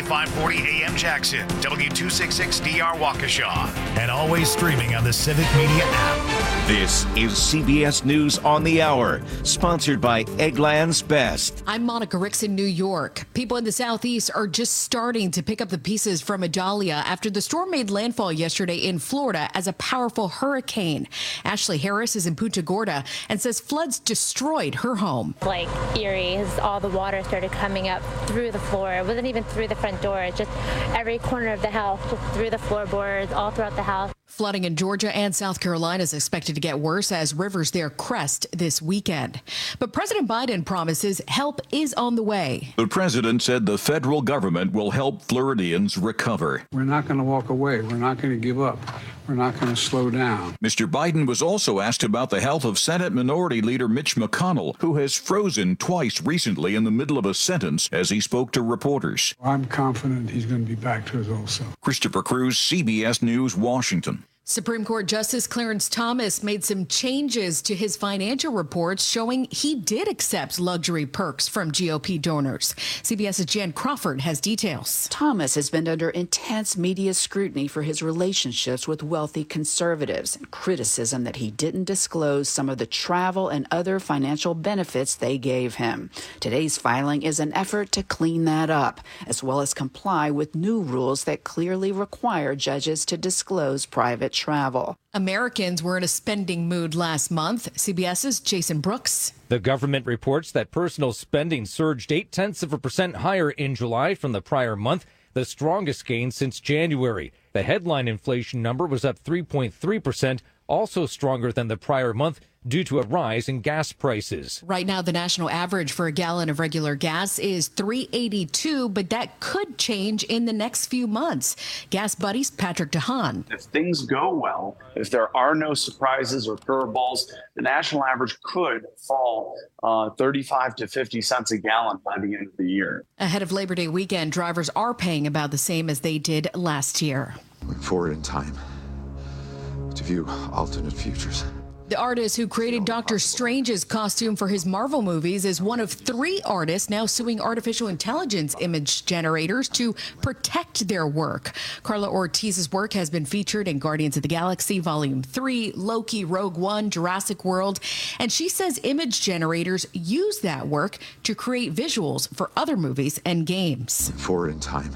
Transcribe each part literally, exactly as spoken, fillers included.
five forty A M Jackson, W two sixty-six D R Waukesha, and always streaming on the Civic Media app. This is C B S News on the Hour, sponsored by Eggland's Best. I'm Monica Ricks in New York. People in the Southeast are just starting to pick up the pieces from Idalia after the storm made landfall yesterday in Florida as a powerful hurricane. Ashley Harris is in Punta Gorda and says floods destroyed her home. Like Erie, as all the water started coming up through the floor. It wasn't even through the front door. It's just every corner of the house, just through the floorboards, all throughout the house. Flooding in Georgia and South Carolina is expected to get worse as rivers there crest this weekend. But President Biden promises help is on the way. The president said the federal government will help Floridians recover. We're not going to walk away. We're not going to give up. We're not going to slow down. Mister Biden was also asked about the health of Senate Minority Leader Mitch McConnell, who has frozen twice recently in the middle of a sentence as he spoke to reporters. I'm confident he's going to be back to his old self. Christopher Cruz, C B S News, Washington. Supreme Court Justice Clarence Thomas made some changes to his financial reports showing he did accept luxury perks from G O P donors. CBS's Jan Crawford has details. Thomas has been under intense media scrutiny for his relationships with wealthy conservatives and criticism that he didn't disclose some of the travel and other financial benefits they gave him. Today's filing is an effort to clean that up, as well as comply with new rules that clearly require judges to disclose private travel. Americans were in a spending mood last month. CBS's Jason Brooks. The government reports that personal spending surged eight tenths of a percent higher in July from the prior month, the strongest gain since January. The headline inflation number was up three point three percent, also stronger than the prior month due to a rise in gas prices. Right now, the national average for a gallon of regular gas is three eighty-two, but that could change in the next few months. Gas Buddy's Patrick DeHaan. If things go well, if there are no surprises or curveballs, the national average could fall uh, thirty-five to fifty cents a gallon by the end of the year. Ahead of Labor Day weekend, drivers are paying about the same as they did last year. Moving forward in time to view alternate futures. The artist who created Doctor Strange's costume for his Marvel movies is one of three artists now suing artificial intelligence image generators to protect their work. Carla Ortiz's work has been featured in Guardians of the Galaxy Volume three, Loki, Rogue One, Jurassic World, and she says image generators use that work to create visuals for other movies and games. Forward in time.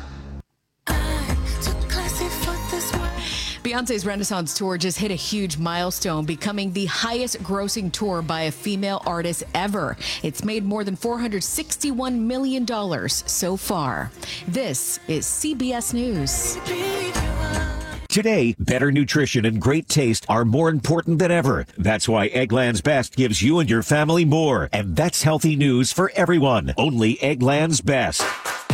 Beyonce's Renaissance Tour just hit a huge milestone, becoming the highest grossing tour by a female artist ever. It's made more than four hundred sixty-one million dollars so far. This is C B S News. Today, better nutrition and great taste are more important than ever. That's why Eggland's Best gives you and your family more. And that's healthy news for everyone. Only Eggland's Best.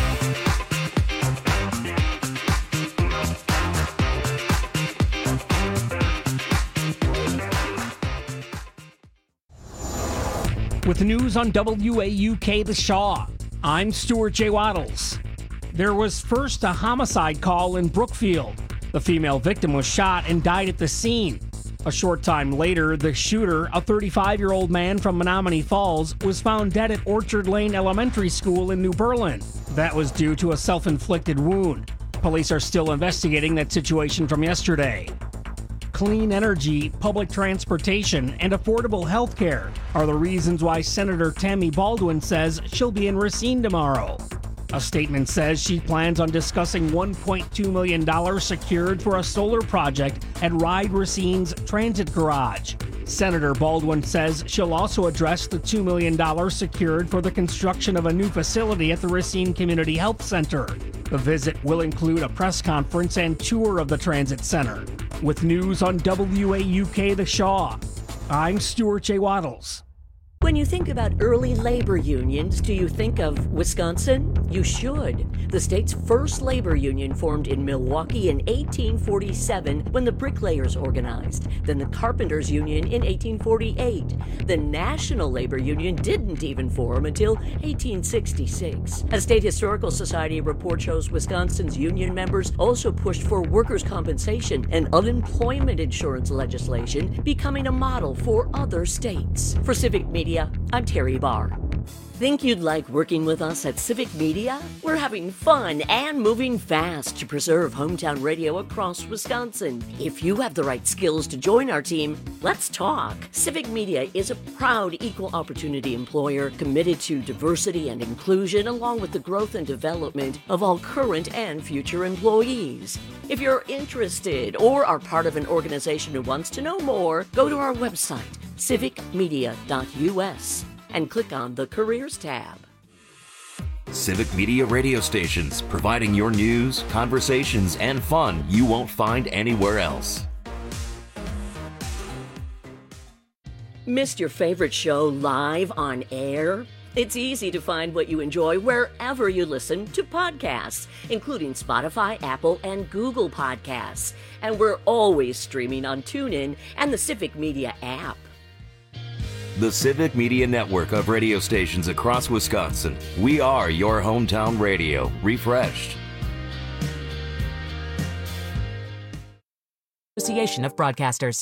With news on W A U K The Shaw, I'm Stuart J. Waddles. There was first a homicide call in Brookfield. The female victim was shot and died at the scene. A short time later, the shooter, a thirty-five-year-old man from Menominee Falls, was found dead at Orchard Lane Elementary School in New Berlin. That was due to a self-inflicted wound. Police are still investigating that situation from yesterday. Clean energy, public transportation, and affordable health care are the reasons why Senator Tammy Baldwin says she'll be in Racine tomorrow. A statement says she plans on discussing one point two million dollars secured for a solar project at Ride Racine's transit garage. Senator Baldwin says she'll also address the two million dollars secured for the construction of a new facility at the Racine Community Health Center. The visit will include a press conference and tour of the transit center. With news on W A U K The Shaw, I'm Stuart J. Waddles. When you think about early labor unions, do you think of Wisconsin? You should. The state's first labor union formed in Milwaukee in eighteen forty-seven when the bricklayers organized. Then the carpenters union in eighteen forty-eight. The National Labor Union didn't even form until eighteen sixty-six. A State Historical Society report shows Wisconsin's union members also pushed for workers' compensation and unemployment insurance legislation, becoming a model for other states. For Civic Media, I'm Terry Barr. Think you'd like working with us at Civic Media? We're having fun and moving fast to preserve hometown radio across Wisconsin. If you have the right skills to join our team, let's talk. Civic Media is a proud equal opportunity employer committed to diversity and inclusion, along with the growth and development of all current and future employees. If you're interested or are part of an organization who wants to know more, go to our website, civic media dot u s. and click on the Careers tab. Civic Media radio stations, providing your news, conversations, and fun you won't find anywhere else. Missed your favorite show live on air? It's easy to find what you enjoy wherever you listen to podcasts, including Spotify, Apple, and Google Podcasts. And we're always streaming on TuneIn and the Civic Media app. The Civic Media network of radio stations across Wisconsin. We are your hometown radio, refreshed. Association of Broadcasters.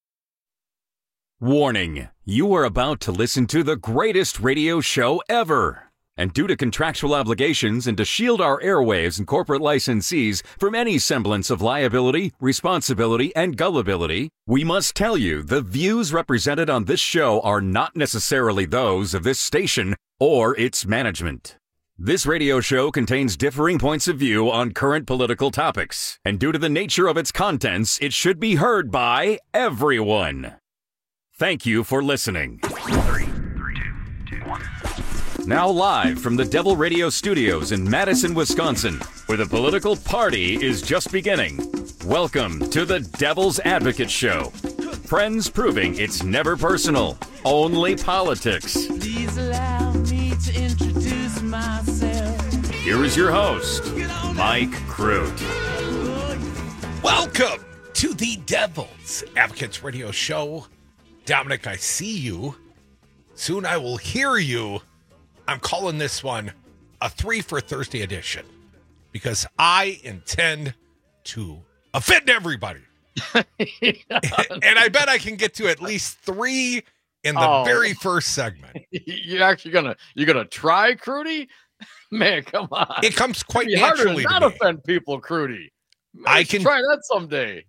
Warning, you are about to listen to the greatest radio show ever. And due to contractual obligations and to shield our airwaves and corporate licensees from any semblance of liability, responsibility, and gullibility, we must tell you the views represented on this show are not necessarily those of this station or its management. This radio show contains differing points of view on current political topics, and due to the nature of its contents, it should be heard by everyone. Thank you for listening. Three, three, two, two, one. Now live from the Devil Radio Studios in Madison, Wisconsin, where the political party is just beginning. Welcome to the Devil's Advocate Show. Friends proving it's never personal, only politics. Please allow me to introduce myself. Here is your host, Mike Crute. Welcome to the Devil's Advocates Radio Show. Dominic, I see you. Soon I will hear you. I'm calling this one a three for Thursday edition because I intend to offend everybody. And I bet I can get to at least three in the oh. very first segment. You're actually gonna you're gonna try, Crudy? Man, come on. It comes quite It'd be naturally harder to to not me. offend people, Crudy. I can try that someday.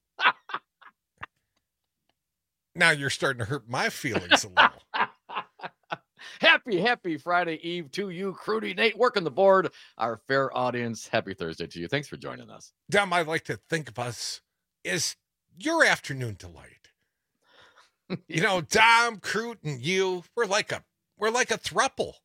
Now you're starting to hurt my feelings a little. Happy, happy Friday Eve to you, Crudy Nate, working the board. Our fair audience, happy Thursday to you. Thanks for joining us. Dom, I like to think of us as your afternoon delight. You know, Dom, Crute, and you, we're like a we're like a throuple.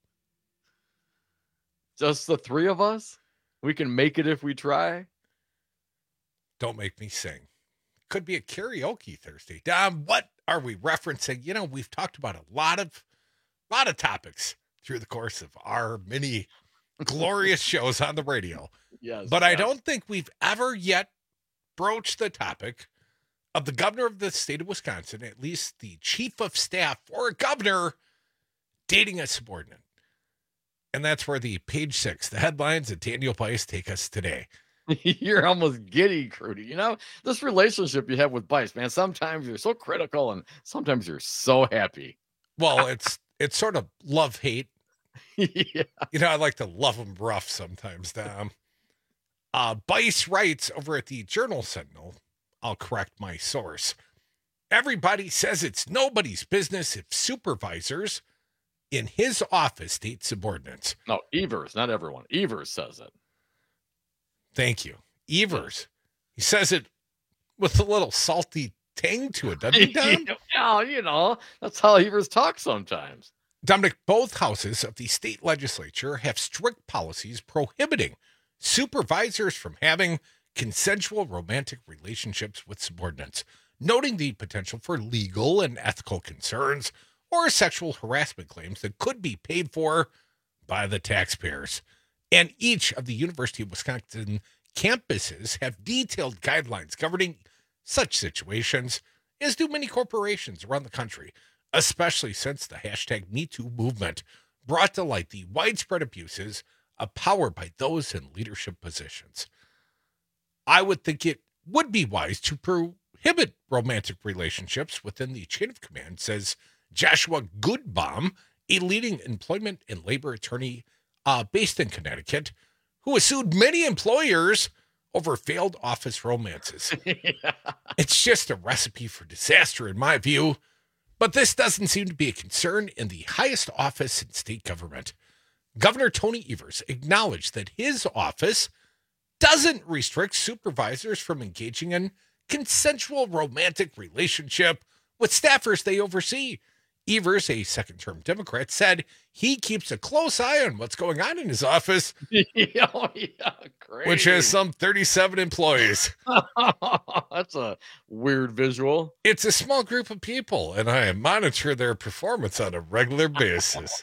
Just the three of us? We can make it if we try. Don't make me sing. Could be a karaoke Thursday. Dom, what are we referencing? You know, we've talked about a lot of A lot of topics through the course of our many glorious shows on the radio. Yes, but yes. I don't think we've ever yet broached the topic of the governor of the state of Wisconsin, at least the chief of staff for a governor, dating a subordinate. And that's where the page six, the headlines at Daniel Bice take us today. You're almost giddy, Crudy. You know, this relationship you have with Bice, man, sometimes you're so critical and sometimes you're so happy. Well, it's It's sort of love-hate. Yeah. You know, I like to love them rough sometimes, Dom. Uh, Bice writes over at the Journal Sentinel, I'll correct my source, everybody says it's nobody's business if supervisors in his office date subordinates. No, Evers, not everyone. Evers says it. Thank you. Evers. He says it with a little salty tang to it, doesn't he, Dom? Yeah, you know, that's how Evers talk sometimes. Dominic, both houses of the state legislature have strict policies prohibiting supervisors from having consensual romantic relationships with subordinates, noting the potential for legal and ethical concerns or sexual harassment claims that could be paid for by the taxpayers. And each of the University of Wisconsin campuses have detailed guidelines governing such situations, as do many corporations around the country, especially since the hashtag Me Too movement brought to light the widespread abuses of power by those in leadership positions. I would think it would be wise to prohibit romantic relationships within the chain of command, says Joshua Goodbaum, a leading employment and labor attorney uh, based in Connecticut, who has sued many employers over failed office romances. Yeah. It's just a recipe for disaster, in my view. But this doesn't seem to be a concern in the highest office in state government. Governor Tony Evers acknowledged that his office doesn't restrict supervisors from engaging in consensual romantic relationship with staffers they oversee. Evers, a second-term Democrat, said he keeps a close eye on what's going on in his office, oh, yeah, great. which has some thirty-seven employees. That's a weird visual. It's a small group of people, and I monitor their performance on a regular basis.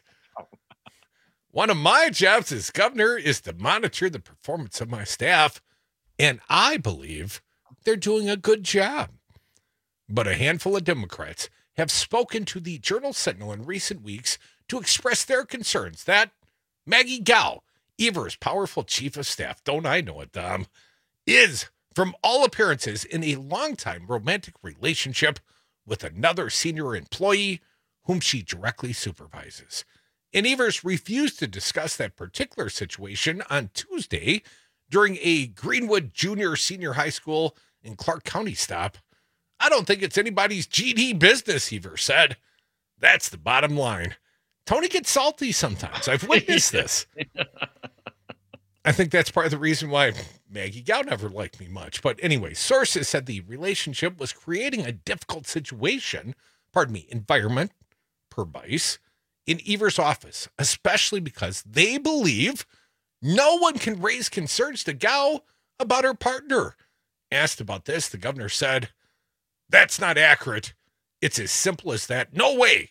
One of my jobs as governor is to monitor the performance of my staff, and I believe they're doing a good job. But a handful of Democrats have spoken to the Journal-Sentinel in recent weeks to express their concerns that Maggie Gao, Evers' powerful chief of staff, don't I know it, Dom, is, from all appearances, in a long-time romantic relationship with another senior employee whom she directly supervises. And Evers refused to discuss that particular situation on Tuesday during a Greenwood Junior Senior High School in Clark County stop. I don't think it's anybody's G D business, Evers said. That's the bottom line. Tony gets salty sometimes. I've witnessed this. I think that's part of the reason why Maggie Gao never liked me much. But anyway, sources said the relationship was creating a difficult situation, pardon me, environment, per Bice, in Evers' office, especially because they believe no one can raise concerns to Gao about her partner. Asked about this, the governor said, "That's not accurate. It's as simple as that. No way.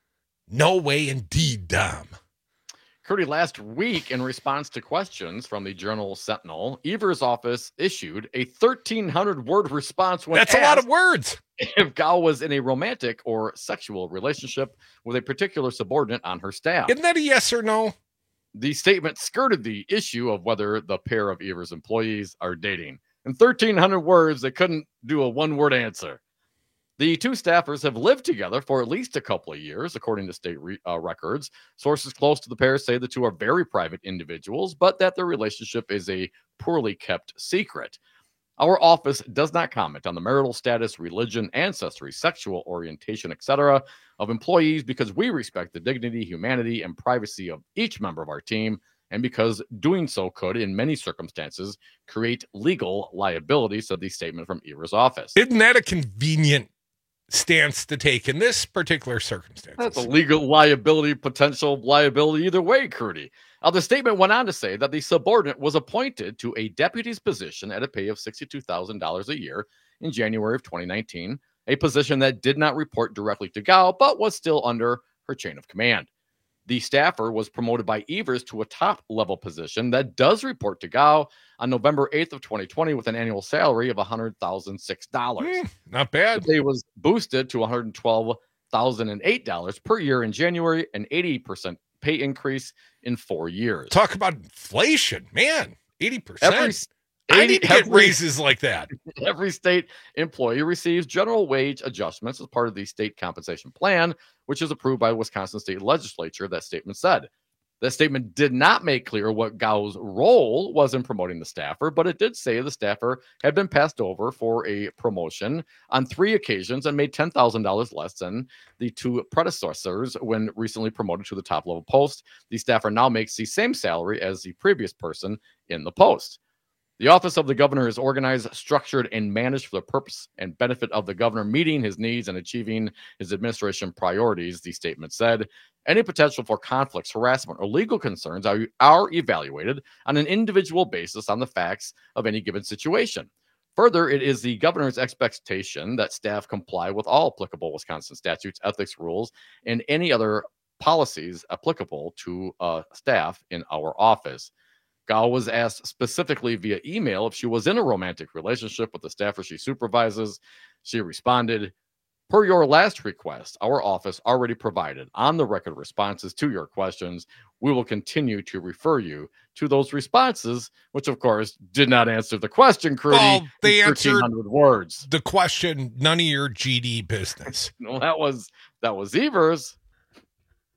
No way indeed, Dom." Curdy, last week, in response to questions from the Journal-Sentinel, Evers' office issued a thirteen hundred word response when That's a lot of words. If Gao was in a romantic or sexual relationship with a particular subordinate on her staff. Isn't that a yes or no? The statement skirted the issue of whether the pair of Evers' employees are dating. In thirteen hundred words, they couldn't do a one-word answer. The two staffers have lived together for at least a couple of years, according to state re- uh, records. Sources close to the pair say the two are very private individuals, but that their relationship is a poorly kept secret. Our office does not comment on the marital status, religion, ancestry, sexual orientation, et cetera of employees because we respect the dignity, humanity, and privacy of each member of our team, and because doing so could, in many circumstances, create legal liability, said the statement from Evers' office. Isn't that a convenient stance to take in this particular circumstance? That's a legal liability, potential liability either way, Crudy. Uh, the statement went on to say that the subordinate was appointed to a deputy's position at a pay of sixty-two thousand dollars a year in January of twenty nineteen, a position that did not report directly to Gao, but was still under her chain of command. The staffer was promoted by Evers to a top-level position that does report to Gao on November eighth of twenty twenty with an annual salary of one hundred thousand six dollars. Mm, not bad. The pay was boosted to one hundred twelve thousand eight dollars per year in January, an eighty percent pay increase in four years. Talk about inflation, man, eighty percent. Every, I need to get every, raises like that. Every state employee receives general wage adjustments as part of the state compensation plan, which is approved by the Wisconsin State Legislature, that statement said. That statement did not make clear what Gao's role was in promoting the staffer, but it did say the staffer had been passed over for a promotion on three occasions and made ten thousand dollars less than the two predecessors when recently promoted to the top-level post. The staffer now makes the same salary as the previous person in the post. The office of the governor is organized, structured, and managed for the purpose and benefit of the governor meeting his needs and achieving his administration priorities, the statement said. Any potential for conflicts, harassment, or legal concerns are, are evaluated on an individual basis on the facts of any given situation. Further, it is the governor's expectation that staff comply with all applicable Wisconsin statutes, ethics rules, and any other policies applicable to uh, staff in our office. Gao was asked specifically via email if she was in a romantic relationship with the staffer she supervises. She responded, "Per your last request, our office already provided on-the-record responses to your questions. We will continue to refer you to those responses," which, of course, did not answer the question, Crudy. Well, they answered words. The question, none of your G D business. No, that was that was Evers.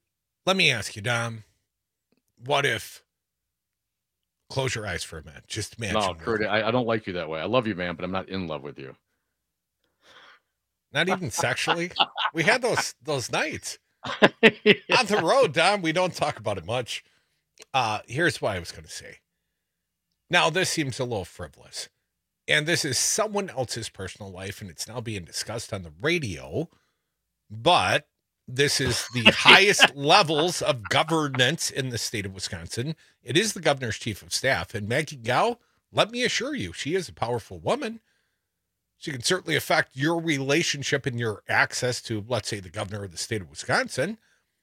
Let me ask you, Dom, what if, close your eyes for a minute, just imagine. No, Kurt, I, I don't like you that way. I love you, man, but I'm not in love with you. Not even sexually? We had those those nights. Yeah. On the road, Dom, we don't talk about it much. Uh, here's what I was going to say. Now, this seems a little frivolous, and this is someone else's personal life, and it's now being discussed on the radio, but this is the highest levels of governance in the state of Wisconsin. It is the governor's chief of staff, and Maggie Gao, let me assure you, she is a powerful woman. She can certainly affect your relationship and your access to, let's say, the governor of the state of Wisconsin.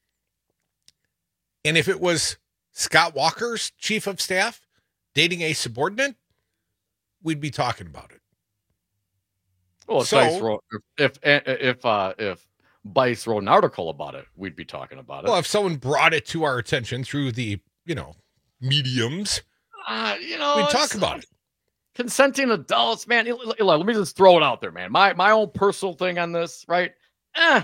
And if it was Scott Walker's chief of staff dating a subordinate, we'd be talking about it. Well, if so, Bice wrote, if if if, uh, if Bice wrote an article about it, we'd be talking about it. Well, if someone brought it to our attention through the, you know, mediums, uh, you know, we'd talk about it. Consenting adults, man. Eli, let me just throw it out there, man. My my own personal thing on this, right? Eh,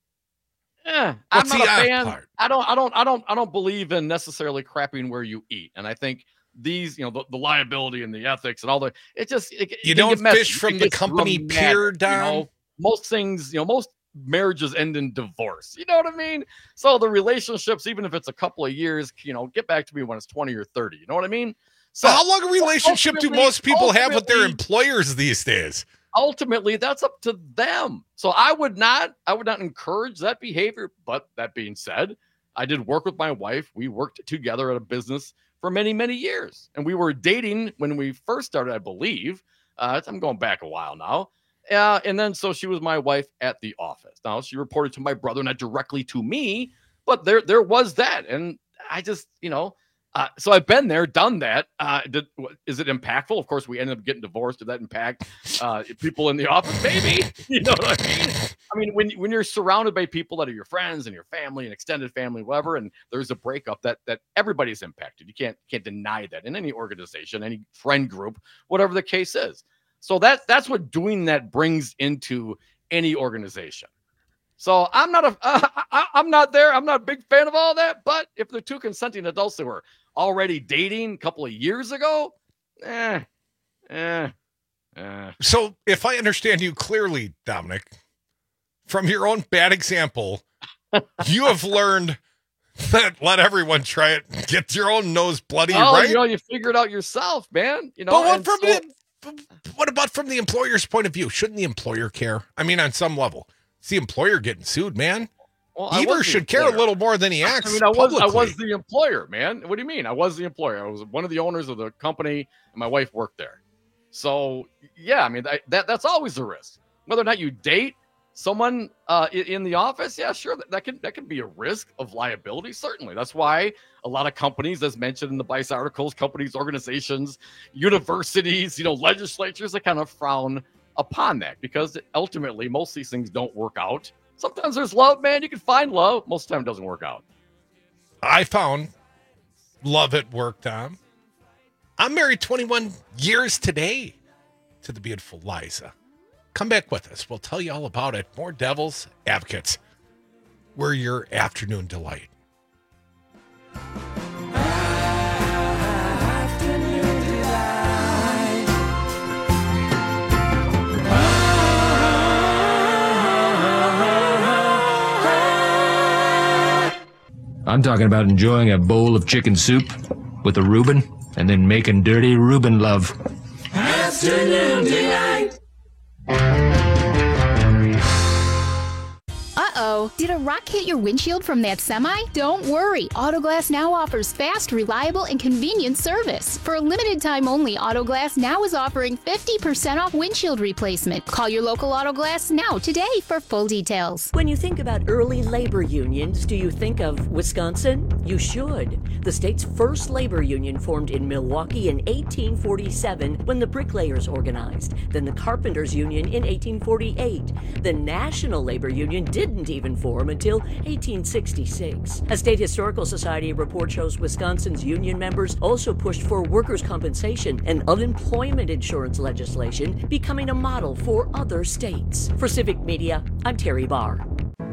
eh. I'm not a fan. Part? I don't, I don't, I don't, I don't believe in necessarily crapping where you eat. And I think these, you know, the, the liability and the ethics and all the, it just, it, you it don't fish from the company pier down. You know, most things, you know, most marriages end in divorce. You know what I mean? So the relationships, even if it's a couple of years, you know, get back to me when it's twenty or thirty. You know what I mean? So how long a relationship do most people have with their employers these days? Ultimately, that's up to them. So I would not, I would not encourage that behavior. But that being said, I did work with my wife. We worked together at a business for many, many years. And we were dating when we first started, I believe. Uh, I'm going back a while now. Uh, and then so she was my wife at the office. Now she reported to my brother, not directly to me, but there, there was that. And I just, you know, Uh, so I've been there, done that. Uh, did, is it impactful? Of course, we ended up getting divorced. Did that impact uh, people in the office? Maybe. You know what I mean? I mean, when when you're surrounded by people that are your friends and your family and extended family, whatever, and there's a breakup, that that everybody's impacted. You can't can't deny that in any organization, any friend group, whatever the case is. So that that's what doing that brings into any organization. So I'm not a, uh, I, I'm not there. I'm not a big fan of all that. But if they're two consenting adults that were already dating a couple of years ago, eh, eh, eh. So if I understand you clearly, Dominic, from your own bad example, you have learned that let everyone try it. Get your own nose bloody, oh, right? You know, you figure it out yourself, man. You know, but what, from so, the, what about from the employer's point of view? Shouldn't the employer care? I mean, on some level. It's the employer getting sued, man. Well, Either should care a little more than he acts. I mean, I was publicly. I was the employer, man. What do you mean? I was the employer. I was one of the owners of the company, and my wife worked there. So yeah, I mean that, that that's always a risk. Whether or not you date someone uh, in, in the office, yeah, sure, that, that can that can be a risk of liability. Certainly, that's why a lot of companies, as mentioned in the Bice articles, companies, organizations, universities, you know, legislatures, they kind of frown upon that, because ultimately most of these things don't work out. Sometimes there's love, man. You can find love. Most of the time it doesn't work out. I found love at work, Tom. I'm married twenty-one years today to the beautiful Liza. Come back with us. We'll tell you all about it. More Devil's Advocates. We're your afternoon delight. I'm talking about enjoying a bowl of chicken soup with a Reuben and then making dirty Reuben love. Afternoon delight. Uh-oh, did a rock hit your windshield from that semi? Don't worry, Autoglass Now offers fast, reliable, and convenient service. For a limited time only, Autoglass Now is offering fifty percent off windshield replacement. Call your local Autoglass Now today for full details. When you think about early labor unions, do you think of Wisconsin? You should. The state's first labor union formed in Milwaukee in eighteen forty-seven when the bricklayers organized. Then the carpenters union in eighteen forty-eight. The National Labor Union didn't even form until eighteen sixty-six. A State Historical Society report shows Wisconsin's union members also pushed for workers' compensation and unemployment insurance legislation, becoming a model for other states. For Civic Media, I'm Terry Barr.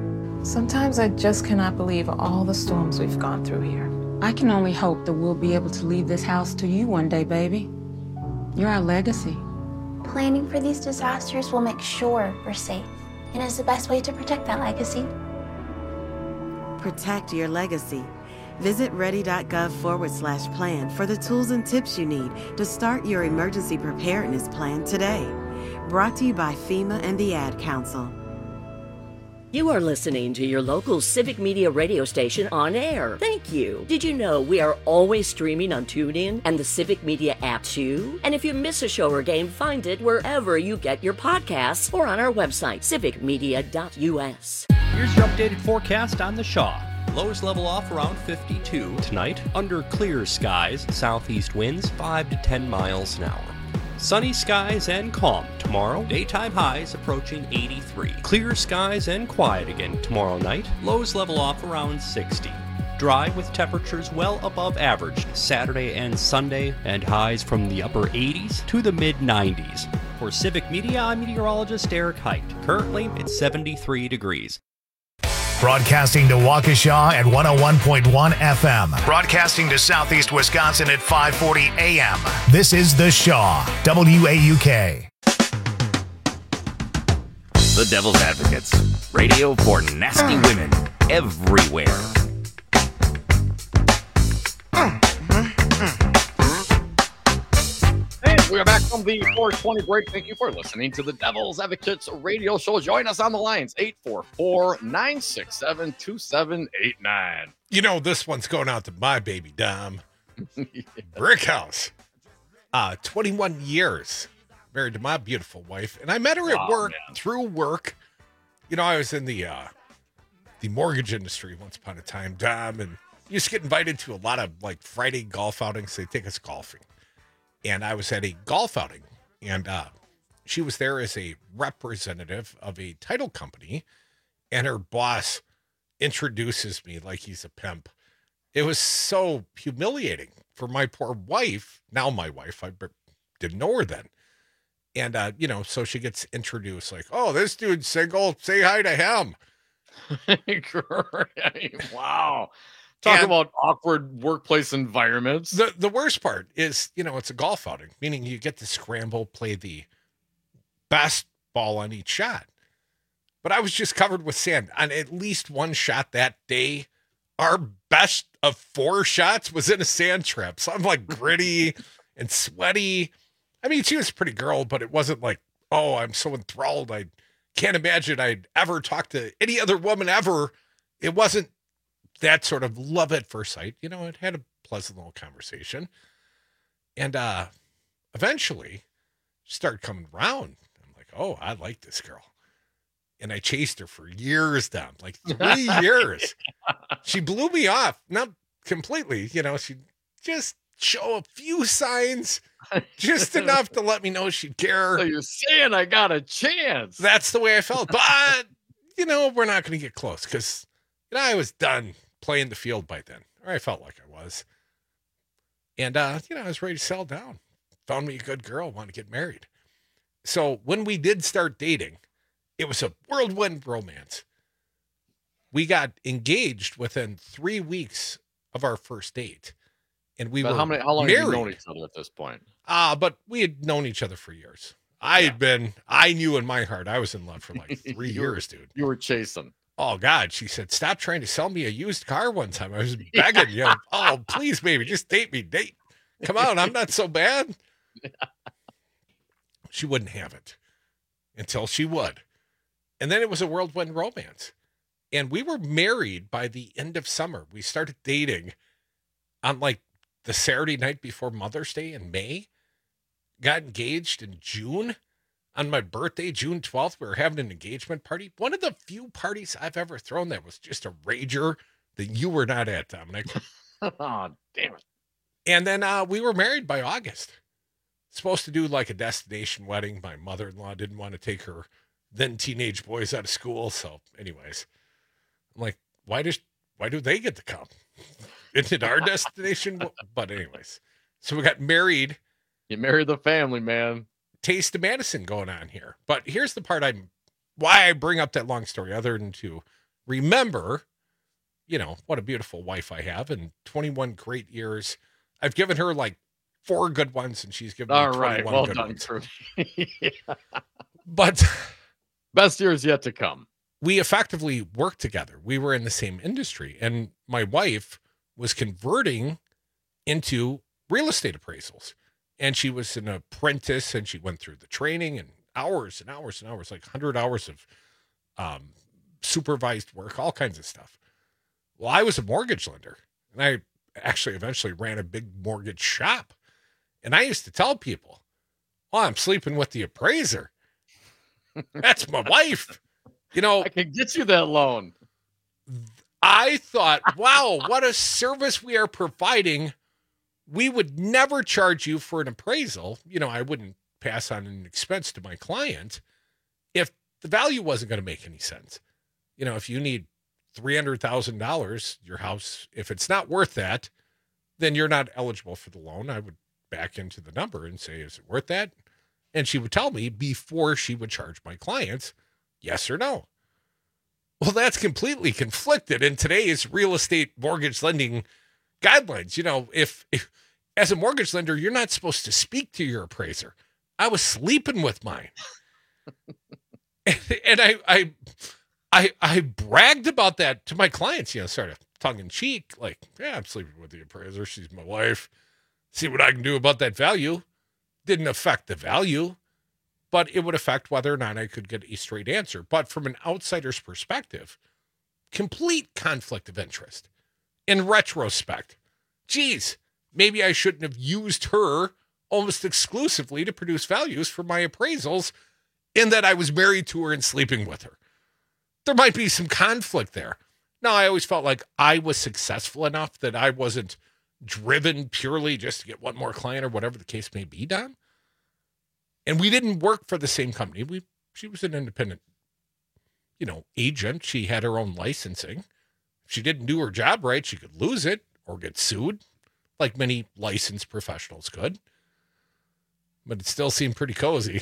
Sometimes I just cannot believe all the storms we've gone through here. I can only hope that we'll be able to leave this house to you one day, baby. You're our legacy. Planning for these disasters will make sure we're safe, and is the best way to protect that legacy. Protect your legacy. Visit ready.gov forward slash plan for the tools and tips you need to start your emergency preparedness plan today. Brought to you by FEMA and the Ad Council. You are listening to your local Civic Media radio station on air. Thank you. Did you know we are always streaming on TuneIn and the Civic Media app too? And if you miss a show or game, find it wherever you get your podcasts or on our website, civic media dot u s. Here's your updated forecast on the Shaw. Lows level off around fifty-two tonight. Under clear skies, southeast winds five to ten miles an hour. Sunny skies and calm tomorrow. Daytime highs approaching eighty-three. Clear skies and quiet again tomorrow night. Lows level off around sixty. Dry with temperatures well above average Saturday and Sunday, and highs from the upper eighties to the mid nineties. For Civic Media, I'm meteorologist Eric Height. Currently, it's seventy-three degrees. Broadcasting to Waukesha at one oh one point one F M. Broadcasting to Southeast Wisconsin at five forty A M. This is The Shaw, W A U K. The Devil's Advocates. Radio for nasty women everywhere. We are back from the four twenty break. Thank you for listening to the Devil's Advocates radio show. Join us on the lines, eight four four, nine six seven, two seven eight nine. You know, this one's going out to my baby, Dom. Brick House. Uh, twenty-one years married to my beautiful wife. And I met her at Wow, work, man. through work. You know, I was in the uh, the mortgage industry once upon a time, Dom, and you used to get invited to a lot of like Friday golf outings. They take us golfing. And I was at a golf outing, and uh, she was there as a representative of a title company, and her boss introduces me like he's a pimp. It was so humiliating for my poor wife. Now my wife, I didn't know her then. And, uh, you know, so she gets introduced like, oh, this dude's single. Say hi to him. Wow. Talk And about awkward workplace environments. The the worst part is, you know, it's a golf outing, meaning you get to scramble, play the best ball on each shot. But I was just covered with sand on at least one shot that day. Our best of four shots was in a sand trap. So I'm like gritty and sweaty. I mean, she was a pretty girl, but it wasn't like, oh, I'm so enthralled. I can't imagine I'd ever talk to any other woman ever. It wasn't that sort of love at first sight. You know, it had a pleasant little conversation. And uh, eventually she started coming around. I'm like, oh, I like this girl. And I chased her for years down, like three years. She blew me off. Not completely, you know, she just show a few signs, just enough to let me know she'd care. So you're saying I got a chance. That's the way I felt. But, you know, we're not going to get close because, you know, I was done playing the field by then, or I felt like I was. And, uh, you know, I was ready to settle down. Found me a good girl, want to get married. So when we did start dating, it was a whirlwind romance. We got engaged within three weeks of our first date. And we But were how many? How long married. have you known each other at this point? Ah, uh, but we had known each other for years. I had been, I knew in my heart I was in love for like three You were- years, dude. You were chasing. Oh, God. She said, stop trying to sell me a used car one time. I was begging you. Oh, please, baby, just date me. Date. Come on. I'm not so bad. She wouldn't have it until she would. And then it was a whirlwind romance. And we were married by the end of summer. We started dating on like the Saturday night before Mother's Day in May. Got engaged in June. On my birthday, June twelfth, we were having an engagement party. One of the few parties I've ever thrown that was just a rager that you were not at, Dominic. Oh, damn it. And then uh, we were married by August. Supposed to do like a destination wedding. My mother-in-law didn't want to take her then teenage boys out of school. So anyways, I'm like, why does, why do they get to come? Isn't it our destination? But anyways, so we got married. You married the family, man. Taste of Madison going on here. But here's the part I'm, why I bring up that long story, other than to remember, you know, what a beautiful wife I have, and twenty-one great years. I've given her like four good ones, and she's given All me right, twenty-one well good done, ones. Trudy. Yeah. But best years yet to come. We effectively worked together. We were in the same industry, and my wife was converting into real estate appraisals, and she was an apprentice, and she went through the training and hours and hours and hours, like one hundred hours of um, supervised work, all kinds of stuff. Well, I was a mortgage lender, and I actually eventually ran a big mortgage shop. And I used to tell people, well, I'm sleeping with the appraiser. That's my wife. You know, I can get you that loan. I thought, wow, what a service we are providing. We would never charge you for an appraisal. You know, I wouldn't pass on an expense to my client if the value wasn't going to make any sense. You know, if you need three hundred thousand dollars, your house, if it's not worth that, then you're not eligible for the loan. I would back into the number and say, is it worth that? And she would tell me before she would charge my clients, yes or no. Well, that's completely conflicted in today's real estate mortgage lending guidelines. You know, if, if as a mortgage lender, you're not supposed to speak to your appraiser. I was sleeping with mine. and, and I, I, I, I bragged about that to my clients, you know, sort of tongue in cheek, like, yeah, I'm sleeping with the appraiser. She's my wife. See what I can do about that value. Didn't affect the value, but it would affect whether or not I could get a straight answer. But from an outsider's perspective, complete conflict of interest. In retrospect, geez, maybe I shouldn't have used her almost exclusively to produce values for my appraisals, in that I was married to her and sleeping with her. There might be some conflict there. Now, I always felt like I was successful enough that I wasn't driven purely just to get one more client or whatever the case may be, Don. And we didn't work for the same company. We she was an independent, you know, agent. She had her own licensing. If she didn't do her job right, she could lose it or get sued, like many licensed professionals could. But it still seemed pretty cozy.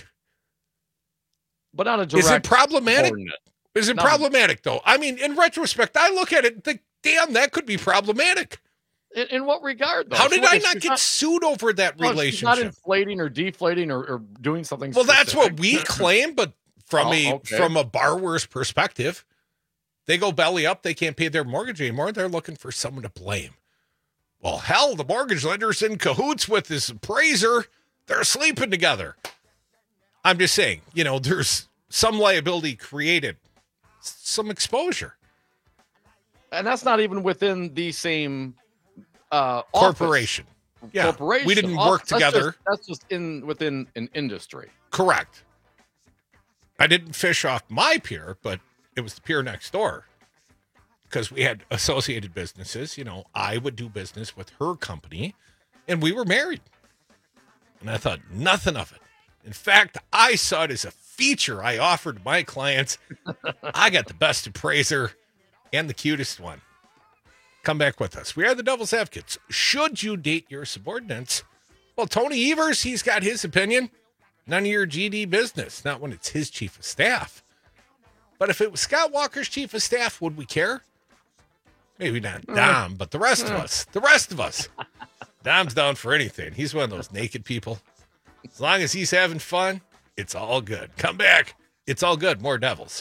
But not a direct. Is it problematic? Coordinate. Is it Not problematic, though? I mean, in retrospect, I look at it and think, damn, that could be problematic. In, in what regard, though? How did She- I if not she's get sued over that no, she's relationship? not inflating or deflating or, or doing something. Well, that's what specific. we claim, but from Oh, a okay. from a borrower's perspective, they go belly up, they can't pay their mortgage anymore. They're looking for someone to blame. Well, hell, the mortgage lender's in cahoots with this appraiser. They're sleeping together. I'm just saying, you know, there's some liability created, some exposure. And that's not even within the same uh, Corporation. office. Yeah, Corporation. we didn't Office. work That's together. just- That's just in within an industry. Correct. I didn't fish off my pier, but it was the pier next door because we had associated businesses. You know, I would do business with her company, and we were married. And I thought nothing of it. In fact, I saw it as a feature I offered my clients. I got the best appraiser and the cutest one. Come back with us. We are the Devil's Advocates. Should you date your subordinates? Well, Tony Evers, he's got his opinion. None of your G D business, not when it's his chief of staff. But if it was Scott Walker's chief of staff, would we care? Maybe not Dom, but the rest of us. The rest of us. Dom's down for anything. He's one of those naked people. As long as he's having fun, it's all good. Come back. It's all good. More Devils.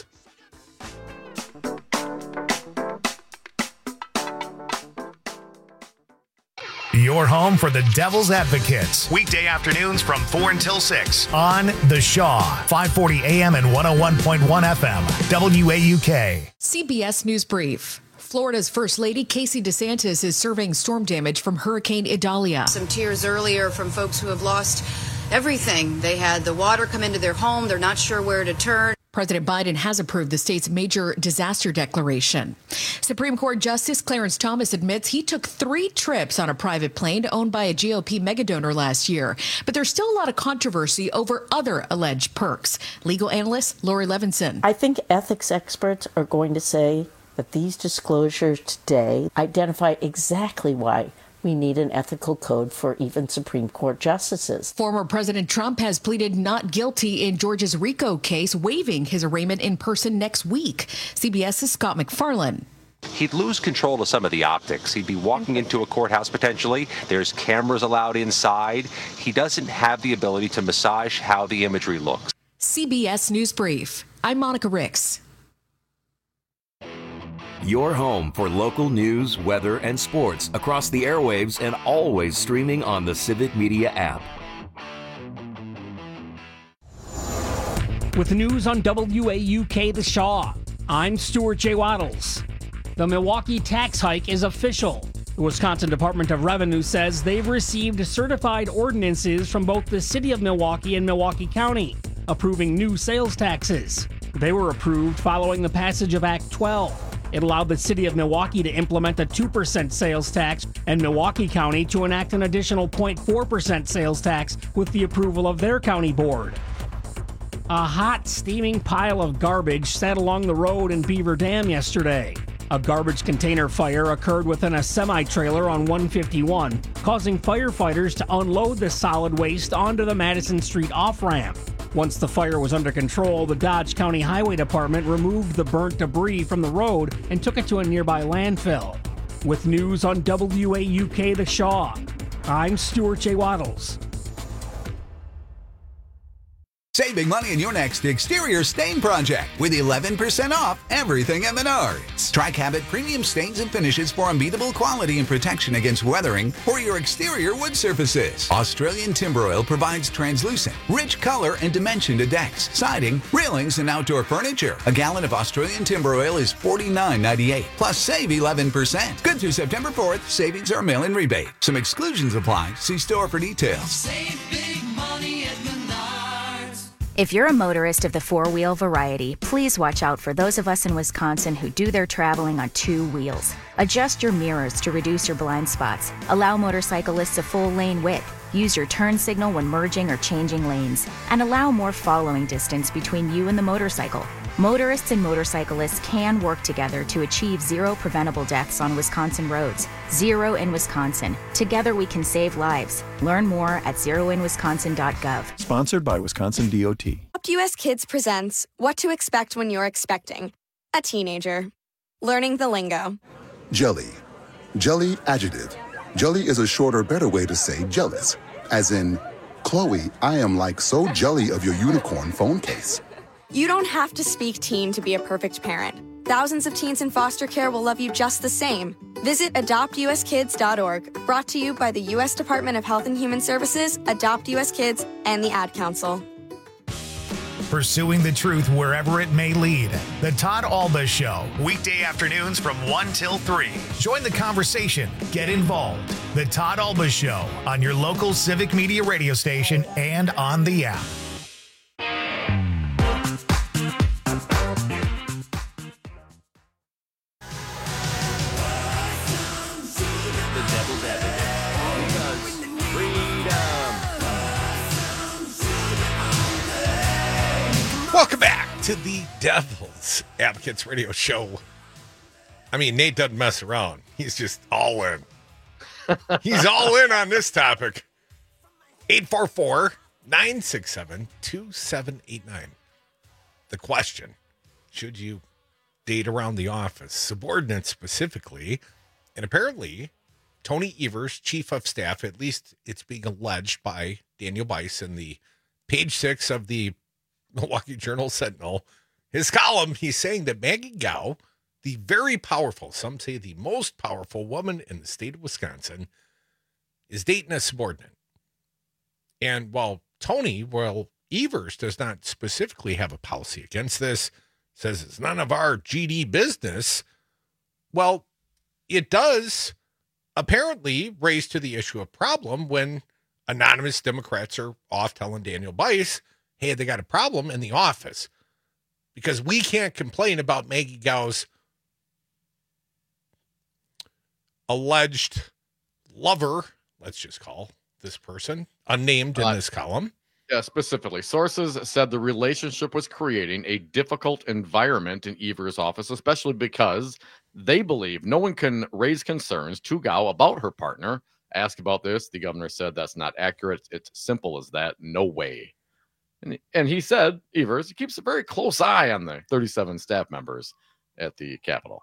Your home for the Devil's Advocates. Weekday afternoons from four until six on The Shaw, five forty A M and one oh one point one F M, W A U K. C B S News Brief. Florida's First Lady, Casey DeSantis, is surveying storm damage from Hurricane Idalia. Some tears earlier from folks who have lost everything. They had the water come into their home. They're not sure where to turn. President Biden has approved the state's major disaster declaration. Supreme Court Justice Clarence Thomas admits he took three trips on a private plane owned by a G O P megadonor last year. But there's still a lot of controversy over other alleged perks. Legal analyst Lori Levinson. I think ethics experts are going to say that these disclosures today identify exactly why we need an ethical code for even Supreme Court justices. Former President Trump has pleaded not guilty in Georgia's RICO case, waiving his arraignment in person next week. CBS's Scott McFarlane. He'd lose control of some of the optics. He'd be walking into a courthouse potentially. There's cameras allowed inside. He doesn't have the ability to massage how the imagery looks. C B S News Brief. I'm Monica Ricks. Your home for local news, weather, and sports across the airwaves and always streaming on the Civic Media app. With news on W A U K The Shaw, I'm Stuart J. Waddles. The Milwaukee tax hike is official. The Wisconsin Department of Revenue says they've received certified ordinances from both the city of Milwaukee and Milwaukee County, approving new sales taxes. They were approved following the passage of Act twelve. It allowed the city of Milwaukee to implement a two percent sales tax and Milwaukee County to enact an additional zero point four percent sales tax with the approval of their county board. A hot, steaming pile of garbage sat along the road in Beaver Dam yesterday. A garbage container fire occurred within a semi-trailer on one fifty-one, causing firefighters to unload the solid waste onto the Madison Street off-ramp. Once the fire was under control, the Dodge County Highway Department removed the burnt debris from the road and took it to a nearby landfill. With news on W A U K The Shaw, I'm Stuart J. Waddles. Saving money in your next exterior stain project with eleven percent off everything at Menards. Tri-Cabot premium stains and finishes for unbeatable quality and protection against weathering for your exterior wood surfaces. Australian Timber Oil provides translucent, rich color and dimension to decks, siding, railings, and outdoor furniture. A gallon of Australian Timber Oil is forty-nine ninety-eight, plus save eleven percent. Good through September fourth. Savings are mail-in rebate. Some exclusions apply. See store for details. Save big money at Menards. If you're a motorist of the four-wheel variety, please watch out for those of us in Wisconsin who do their traveling on two wheels. Adjust your mirrors to reduce your blind spots. Allow motorcyclists a full lane width. Use your turn signal when merging or changing lanes. And allow more following distance between you and the motorcycle. Motorists and motorcyclists can work together to achieve zero preventable deaths on Wisconsin roads. Zero in Wisconsin. Together we can save lives. Learn more at zero in wisconsin dot gov. Sponsored by Wisconsin D O T. Adopt U S Kids presents What to Expect When You're Expecting a Teenager. Learning the lingo. Jelly. Jelly adjective. Jelly is a shorter, better way to say jealous. As in, Chloe, I am like so jelly of your unicorn phone case. You don't have to speak teen to be a perfect parent. Thousands of teens in foster care will love you just the same. Visit adopt u s kids dot org, brought to you by the U S Department of Health and Human Services, Adopt U S Kids, and the Ad Council. Pursuing the truth wherever it may lead. The Todd Alba Show, weekday afternoons from one till three. Join the conversation. Get involved. The Todd Alba Show on your local Civic Media radio station and on the app. Welcome back to the Devil's Advocates Radio Show. I mean, Nate doesn't mess around. He's just all in. He's all in on this topic. eight four four, nine six seven, two seven eight nine. The question, should you date around the office? Subordinates specifically. And apparently, Tony Evers, chief of staff, at least it's being alleged by Daniel Bice in the page six of the Milwaukee Journal Sentinel, his column, he's saying that Maggie Gao, the very powerful, some say the most powerful woman in the state of Wisconsin, is dating a subordinate. And while Tony, well, Evers does not specifically have a policy against this, says it's none of our G D business, well, it does apparently raise to the issue of problem when anonymous Democrats are off telling Daniel Bice, hey, they got a problem in the office because we can't complain about Maggie Gao's alleged lover, let's just call this person, unnamed in uh, this column. Yeah, specifically. Sources said the relationship was creating a difficult environment in Evers' office, especially because they believe no one can raise concerns to Gao about her partner Asked about this, the governor said that's not accurate. It's simple as that. No way. And, and he said, Evers, he keeps a very close eye on the thirty-seven staff members at the Capitol.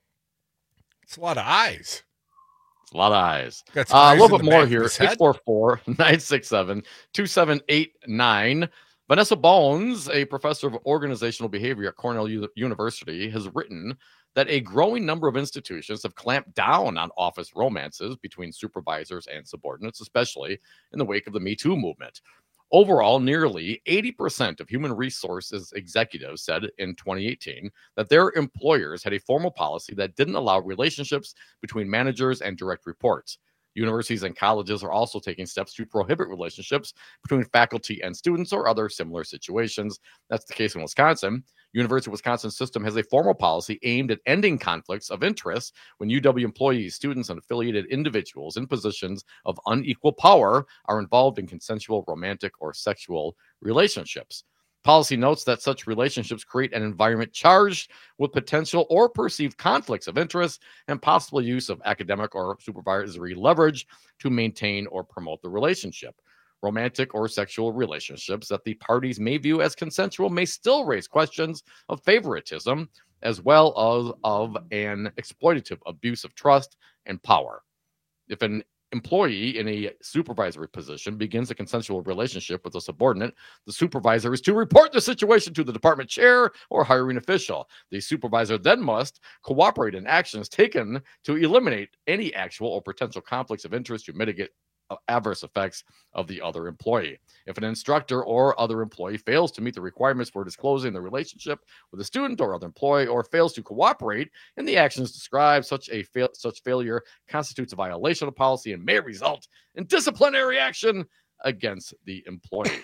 It's a lot of eyes. It's a lot of eyes. Got Uh, some a eyes little in bit the more back of here. his head. eight four four, nine six seven, two seven eight nine. Vanessa Bones, a professor of organizational behavior at Cornell U- University, has written that a growing number of institutions have clamped down on office romances between supervisors and subordinates, especially in the wake of the Me Too movement. Overall, nearly eighty percent of human resources executives said in twenty eighteen that their employers had a formal policy that didn't allow relationships between managers and direct reports. Universities and colleges are also taking steps to prohibit relationships between faculty and students or other similar situations. That's the case in Wisconsin. University of Wisconsin system has a formal policy aimed at ending conflicts of interest when U W employees, students, and affiliated individuals in positions of unequal power are involved in consensual, romantic, or sexual relationships. Policy notes that such relationships create an environment charged with potential or perceived conflicts of interest and possible use of academic or supervisory leverage to maintain or promote the relationship. Romantic or sexual relationships that the parties may view as consensual may still raise questions of favoritism as well as of an exploitative abuse of trust and power. If an employee in a supervisory position begins a consensual relationship with a subordinate, the supervisor is to report the situation to the department chair or hiring official. The supervisor then must cooperate in actions taken to eliminate any actual or potential conflicts of interest to mitigate adverse effects of the other employee. If an instructor or other employee fails to meet the requirements for disclosing the relationship with a student or other employee, or fails to cooperate in the actions described, such a fail, such failure constitutes a violation of policy and may result in disciplinary action against the employee.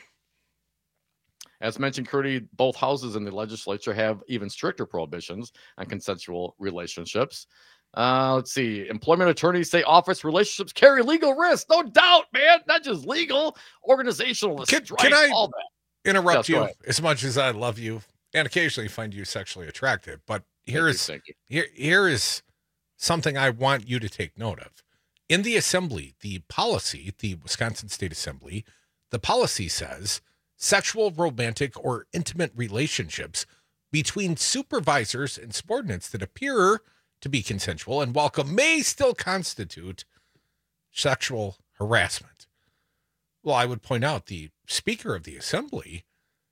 As mentioned, Curdy, both houses in the legislature have even stricter prohibitions on consensual relationships. Uh, let's see. Employment attorneys say office relationships carry legal risks. No doubt, man. Not just legal, organizational, Can, strife, can I all that. interrupt Yes, go you ahead. as much as I love you and occasionally find you sexually attractive? But here Thank you, is thank you. here here is something I want you to take note of. In the assembly, the policy, the Wisconsin State Assembly, the policy says sexual, romantic, or intimate relationships between supervisors and subordinates that appear to be consensual and welcome may still constitute sexual harassment. Well, I would point out the Speaker of the Assembly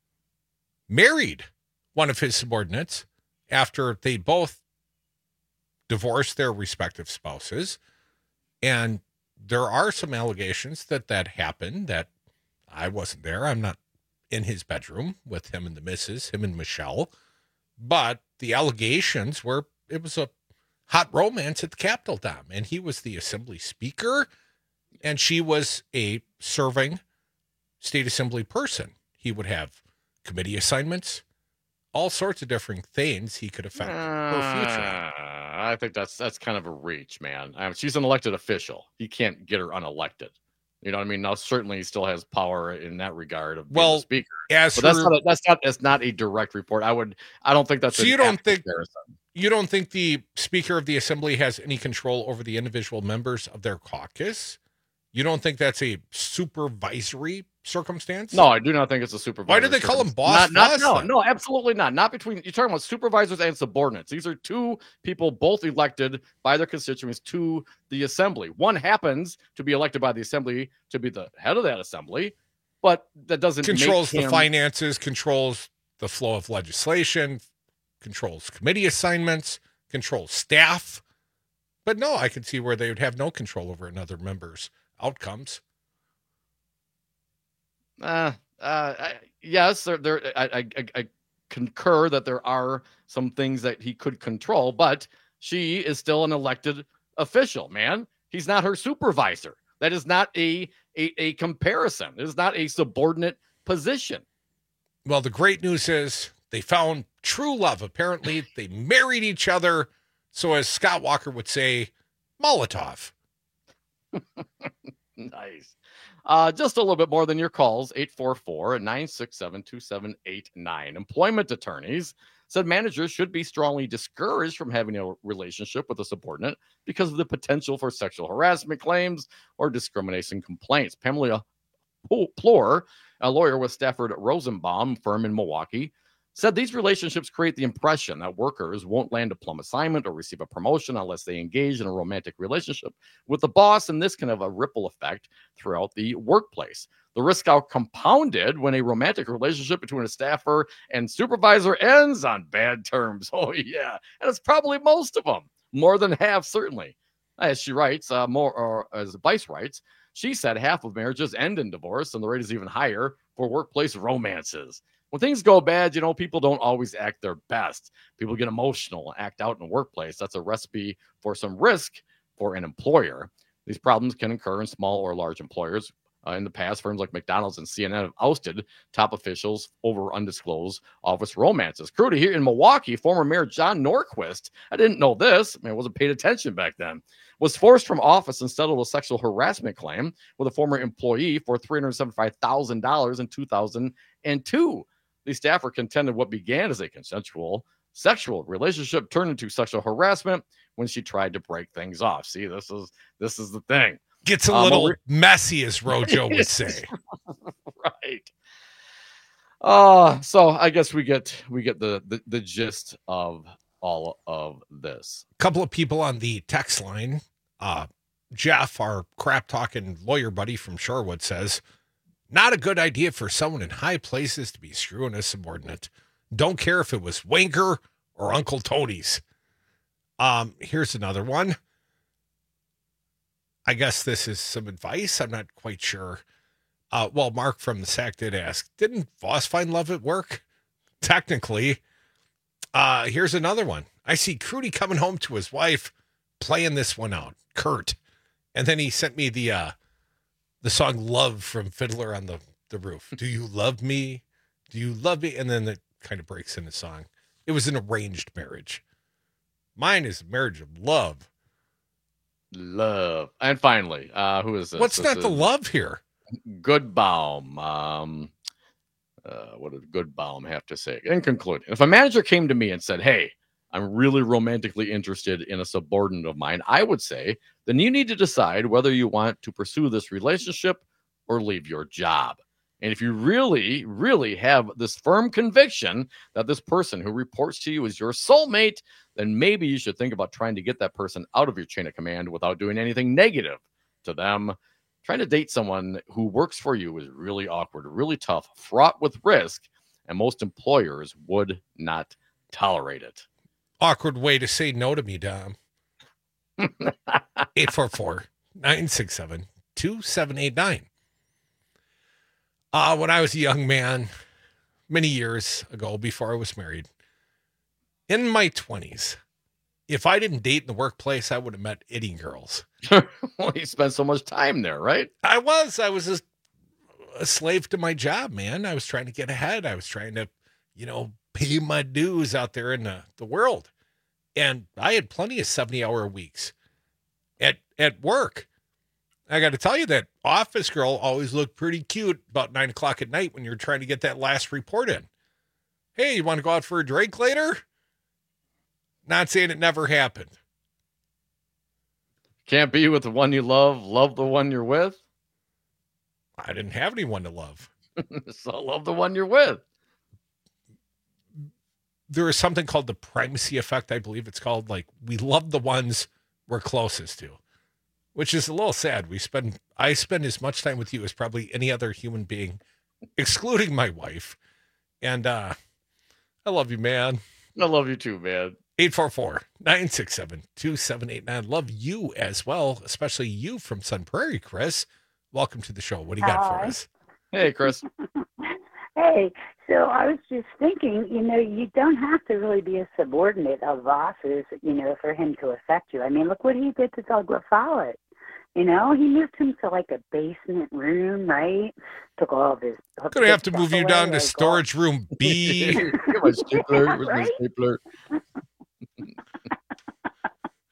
married one of his subordinates after they both divorced their respective spouses. And there are some allegations that that happened, that I wasn't there. I'm not in his bedroom with him and the missus, him and Michelle. But the allegations were it was a hot romance at the Capitol, Dom. And he was the Assembly Speaker, and she was a serving State Assembly person. He would have committee assignments, all sorts of different things he could affect her future. Uh, I think that's that's kind of a reach, man. I mean, she's an elected official. He can't get her unelected. You know what I mean? Now, certainly, he still has power in that regard of being Well, the speaker. as but that's her- not a, that's not that's not a direct report. I would I don't think that's So an you don't apt think comparison. you don't think the Speaker of the Assembly has any control over the individual members of their caucus? You don't think that's a supervisory circumstance? No, I do not think it's a supervisor. Why do they call him boss? Not, not, boss no, then? no, absolutely not. Not between you're talking about supervisors and subordinates. These are two people both elected by their constituents to the assembly. One happens to be elected by the assembly to be the head of that assembly, but that doesn't Controls make the him, finances, controls the flow of legislation, controls committee assignments, controls staff. But no, I can see where they would have no control over another member's outcomes. Uh, uh, I, yes, there, there. I, I, I concur that there are some things that he could control, but she is still an elected official. Man, he's not her supervisor. That is not a a, a comparison. It is not a subordinate position. Well, the great news is they found true love. Apparently, they married each other. So, as Scott Walker would say, Molotov. Nice. Uh, just a little bit more than your calls, eight four four, nine six seven, two seven eight nine. Employment attorneys said managers should be strongly discouraged from having a relationship with a subordinate because of the potential for sexual harassment claims or discrimination complaints. Pamela Plore, a lawyer with Stafford Rosenbaum firm in Milwaukee, said these relationships create the impression that workers won't land a plum assignment or receive a promotion unless they engage in a romantic relationship with the boss, and this can have a ripple effect throughout the workplace. The risk are compounded when a romantic relationship between a staffer and supervisor ends on bad terms. Oh, yeah. And it's probably most of them, more than half, certainly. As she writes, uh, more or as Vice writes, she said half of marriages end in divorce, and the rate is even higher for workplace romances. When things go bad, you know, people don't always act their best. People get emotional and act out in the workplace. That's a recipe for some risk for an employer. These problems can occur in small or large employers. Uh, in the past, firms like McDonald's and C N N have ousted top officials over undisclosed office romances. Crew to here in Milwaukee, former Mayor John Norquist, I didn't know this, I mean, I wasn't paying attention back then, was forced from office and settled a sexual harassment claim with a former employee for three hundred seventy-five thousand dollars in two thousand two. The staffer contended what began as a consensual sexual relationship turned into sexual harassment when she tried to break things off. See, this is this is the thing. Gets a Um, little over- messy, as Rojo would say. right. Uh, so I guess we get we get the, the the gist of all of this. A couple of people on the text line. Uh, Jeff, our crap talking lawyer buddy from Shorewood, says, not a good idea for someone in high places to be screwing a subordinate. Don't care if it was Wanker or Uncle Tony's. Um, here's another one. I guess this is some advice. I'm not quite sure. Uh, well, Mark from the S A C did ask, didn't Voss find love at work? Technically. Uh, here's another one. I see Crudy coming home to his wife playing this one out, Kurt. And then he sent me the uh, the song Love from Fiddler on the, the Roof. Do you love me? Do you love me? And then it kind of breaks in the song. It was an arranged marriage. Mine is a marriage of love. Love. And finally, uh, who is this? What's This not is the love here? Goodbaum. Um, uh, what did Goodbaum have to say? In conclusion, if a manager came to me and said, hey, I'm really romantically interested in a subordinate of mine, I would say, then you need to decide whether you want to pursue this relationship or leave your job. And if you really, really have this firm conviction that this person who reports to you is your soulmate, then maybe you should think about trying to get that person out of your chain of command without doing anything negative to them. Trying to date someone who works for you is really awkward, really tough, fraught with risk, and most employers would not tolerate it. Awkward way to say no to me, Dom. eight four four, nine six seven, two seven eight nine. Uh, when I was a young man, many years ago, before I was married, in my twenties, if I didn't date in the workplace, I would have met itty girls. Well, you spent so much time there, right? I was. I was a, a slave to my job, man. I was trying to get ahead. I was trying to, you know, pay my dues out there in the, the world. And I had plenty of seventy-hour weeks at, at work. I got to tell you, that office girl always looked pretty cute about nine o'clock at night when you're trying to get that last report in. Hey, you want to go out for a drink later? Not saying it never happened. Can't be with the one you love, love the one you're with. I didn't have anyone to love. So love the one you're with. There is something called the primacy effect, I believe it's called. Like, we love the ones we're closest to, which is a little sad. We spend, I spend as much time with you as probably any other human being, excluding my wife. And uh, I love you, man. I love you too, man. eight four four, nine six seven, two seven eight nine. Love you as well, especially you from Sun Prairie, Chris. Welcome to the show. What do you got Hi. for us? Hey, Chris. Hey, so I was just thinking, you know, you don't have to really be a subordinate of Voss's, you know, for him to affect you. I mean, look what he did to Doug LaFollette. You know, he moved him to like a basement room, right? Took all of his. Gonna have to move you down to storage room B. Get my stapler. Where's my Right? stapler?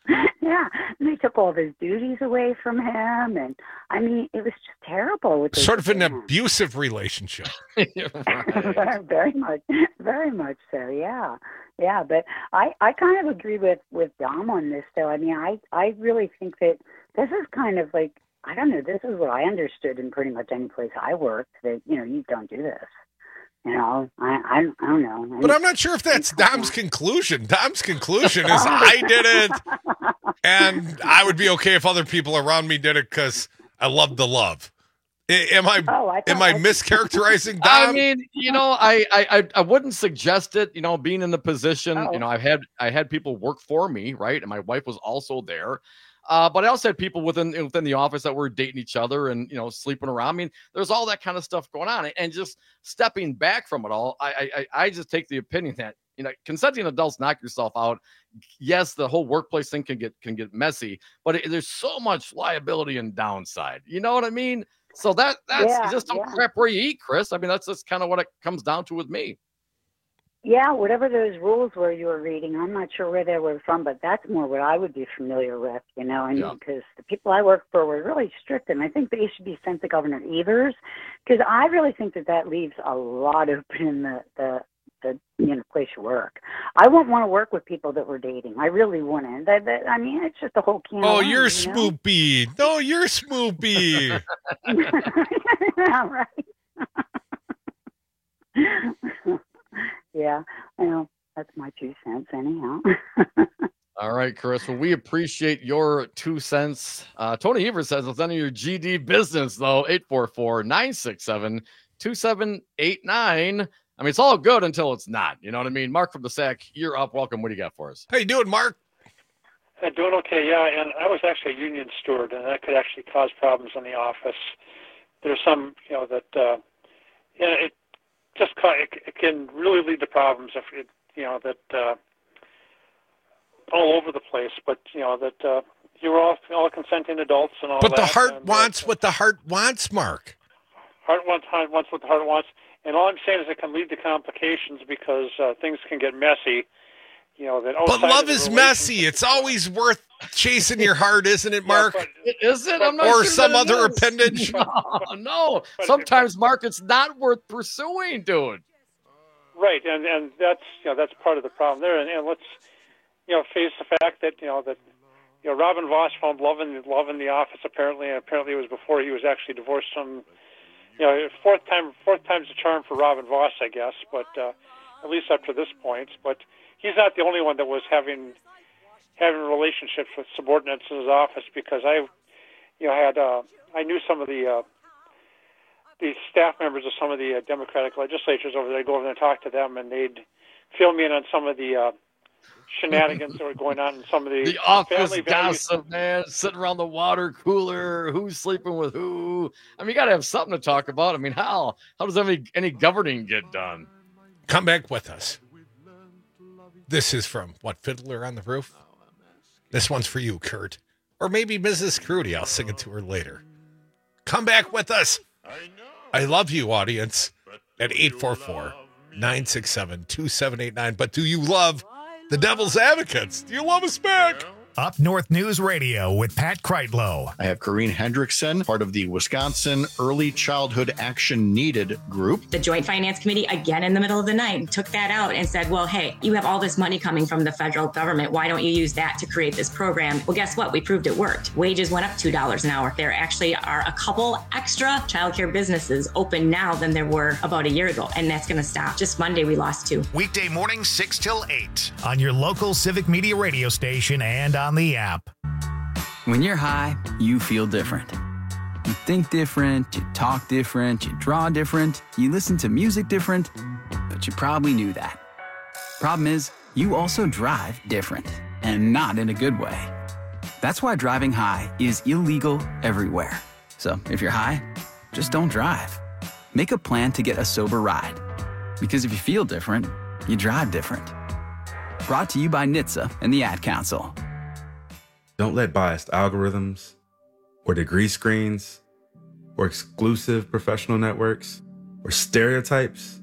Yeah, and they took all of his duties away from him, and I mean, it was just terrible. What they Sort of did an to him. abusive relationship. very, very much, very much so. Yeah, yeah. But I, I kind of agree with with Dom on this, though. I mean, I, I really think that this is kind of like, I don't know. This is what I understood in pretty much any place I worked. That you know, you don't do this. You know, I, I, I don't know. But I'm not sure if that's Dom's conclusion. Dom's conclusion is I did it, and I would be okay if other people around me did it because I love the love. I, am I, oh, I am I mischaracterizing Dom? I mean, you know, I, I I wouldn't suggest it. You know, being in the position, Oh. you know, I've had I had people work for me, right, and my wife was also there. Uh, but I also had people within within the office that were dating each other and, you know, sleeping around. I mean, there's all that kind of stuff going on. And just stepping back from it all, I I, I just take the opinion that, you know, consenting adults, knock yourself out. Yes, the whole workplace thing can get can get messy, but it, there's so much liability and downside. You know what I mean? So that that's Yeah, you just don't yeah. crap where you eat, Chris. I mean, that's just kind of what it comes down to with me. Yeah, whatever those rules were you were reading, I'm not sure where they were from, but that's more what I would be familiar with, you know, and Yeah. because the people I work for were really strict, and I think they should be sent to Governor Evers, because I really think that that leaves a lot open in the, the, the you know, place you work. I wouldn't want to work with people that were dating. I really wouldn't. That, that, I mean, it's just a whole can of Oh, worms, you're you know? Smoopy. No, you're Smoopy. Yeah, right. Yeah, well, that's my two cents anyhow. All right, Chris. Well, we appreciate your two cents. Uh, Tony Evers says it's none of your G D business, though. eight four four, nine six seven, two seven eight nine. I mean, it's all good until it's not. You know what I mean? Mark from the Sack, you're up. Welcome. What do you got for us? How you doing, Mark? Uh, doing okay, yeah. And I was actually a union steward, and that could actually cause problems in the office. There's some, you know, that uh, yeah, it just ca- it, it can really lead to problems if it, you know, that uh, all over the place. But you know that uh, you're all all consenting adults and all But that. the heart and, wants what the heart wants, Mark. Heart wants, heart wants what the heart wants. And all I'm saying is it can lead to complications because uh, things can get messy. You know that. But outside love of the is relationship- messy. It's always worth chasing your heart, isn't it, Mark? Is it? I'm not Or sure some that it other is. appendage? No, no. Sometimes, Mark, it's not worth pursuing, dude. Right, and and that's you know that's part of the problem there. And, and let's you know face the fact that you know that you know Robin Voss found love in love in the office apparently, and apparently it was before he was actually divorced from. You know, fourth time fourth time's the charm for Robin Voss, I guess, but uh, at least up to this point. But he's not the only one that was having having relationships with subordinates in his office, because I, you know, had uh, I knew some of the uh, the staff members of some of the uh, Democratic legislatures over there. I'd go over there and talk to them, and they'd fill me in on some of the uh, shenanigans that were going on in some of the, The office family values. gossip, man, sitting around the water cooler, who's sleeping with who. I mean, you got to have something to talk about. I mean, how how does any any governing get done? Come back with us. This is from, what, Fiddler on the Roof? This one's for you, Kurt. Or maybe Missus Crudy. I'll sing it to her later. Come back with us. I love you, audience, at eight four four, nine six seven, two seven eight nine. But do you love the Devil's Advocates? Do you love us back? Up North News Radio with Pat Kreitlow. I have Corrine Hendrickson, part of the Wisconsin Early Childhood Action Needed group. The Joint Finance Committee, again in the middle of the night, took that out and said, well, hey, you have all this money coming from the federal government. Why don't you use that to create this program? Well, guess what? We proved it worked. Wages went up two dollars an hour. There actually are a couple extra childcare businesses open now than there were about a year ago, and that's going to stop. Just Monday, we lost two. Weekday mornings six till eight on your local Civic Media radio station and on the app. When you're high, you feel different. You think different, you talk different, you draw different, you listen to music different, but you probably knew that. Problem is, you also drive different, and not in a good way. That's why driving high is illegal everywhere. So if you're high, just don't drive. Make a plan to get a sober ride. Because if you feel different, you drive different. Brought to you by N H T S A and the Ad Council. Don't let biased algorithms or degree screens or exclusive professional networks or stereotypes.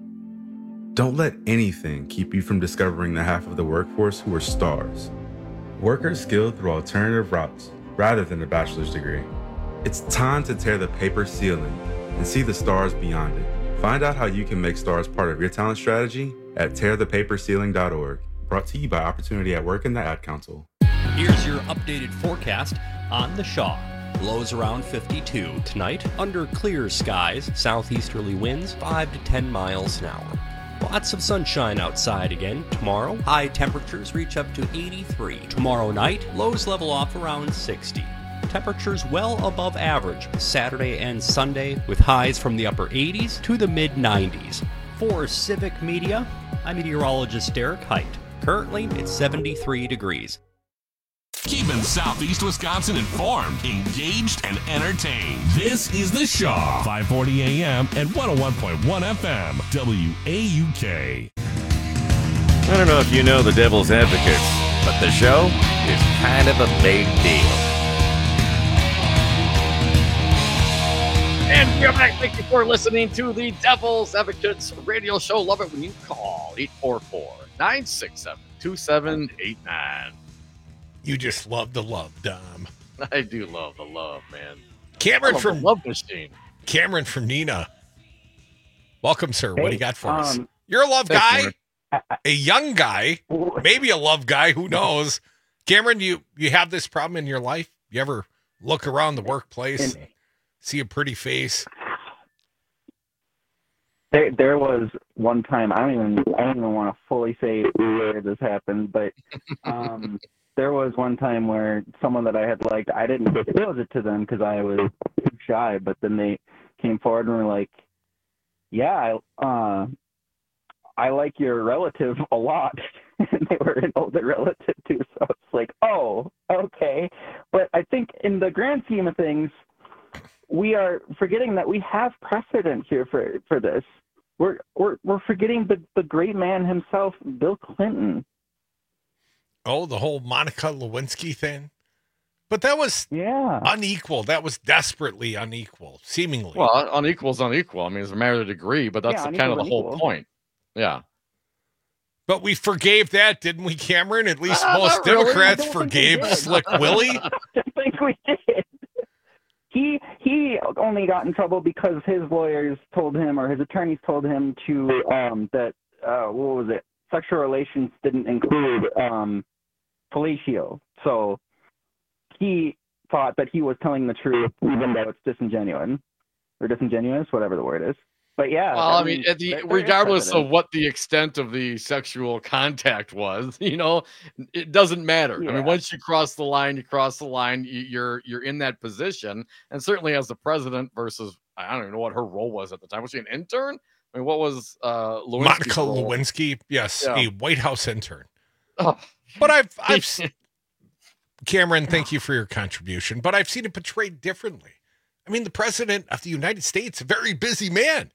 Don't let anything keep you from discovering the half of the workforce who are stars, Workers skilled through alternative routes rather than a bachelor's degree. It's time to tear the paper ceiling and see the stars beyond it. Find out how you can make stars part of your talent strategy at tear the paper ceiling dot org. Brought to you by Opportunity at Work and the Ad Council. Here's your updated forecast on the Shaw. Lows around fifty-two. Tonight, under clear skies, southeasterly winds five to ten miles an hour. Lots of sunshine outside again. Tomorrow, high temperatures reach up to eighty-three. Tomorrow night, lows level off around sixty. Temperatures well above average Saturday and Sunday, with highs from the upper eighties to the mid nineties. For Civic Media, I'm meteorologist Derek Height. Currently, it's seventy-three degrees. Keeping Southeast Wisconsin informed, engaged, and entertained. This is The Shaw, five forty a.m. and one oh one point one F M, W A U K. I don't know if you know the Devil's Advocates, but the show is kind of a big deal. And we are back. Thank you for listening to the Devil's Advocates radio show. Love it when you call eight four four, nine six seven, two seven eight nine. You just love the love, Dom. I do love the love, man. Cameron from Love Machine. Cameron from Neenah. Welcome, sir. Hey, what do you got for um, us? You're a love thanks, guy, a young guy, maybe a love guy. Who knows? Cameron, you you have this problem in your life? You ever look around the workplace, and see a pretty face? There, there was one time. I don't even. I don't even want to fully say where this happened, but um, there was one time where someone that I had liked, I didn't disclose it to them because I was too shy. But then they came forward and were like, "Yeah, I, uh, I like your relative a lot." And they were an older relative too, so it's like, "Oh, okay." But I think in the grand scheme of things, we are forgetting that we have precedent here for for this. We're we're we're forgetting the, the great man himself, Bill Clinton. Oh, the whole Monica Lewinsky thing. But that was yeah unequal. That was desperately unequal, seemingly. Well, unequal is unequal. I mean, it's a matter of degree, but that's Yeah, the, kind of the unequal whole is point. Yeah. But we forgave that, didn't we, Cameron? At least Uh, most not really. Democrats I don't think we forgave did. Slick Willie. I think we did. He he only got in trouble because his lawyers told him, or his attorneys told him to um, that uh, what was it? Sexual relations didn't include um, fellatio. So he thought that he was telling the truth, even though it's disingenuous or disingenuous, whatever the word is. But yeah, Well, I mean, at the, there- there is regardless of precedent. what the extent of the sexual contact was, you know, it doesn't matter. I Yeah. mean, once you cross the line, you cross the line. You, you're you're in that position, and certainly as the president versus I don't even know what her role was at the time. Was she an intern? I mean, what was uh, Lewinsky's Monica role? Lewinsky, yes, Yeah. a White House intern. Oh. But I've, I've, s- Cameron, thank you for your contribution. But I've seen it portrayed differently. I mean, the president of the United States, a very busy man,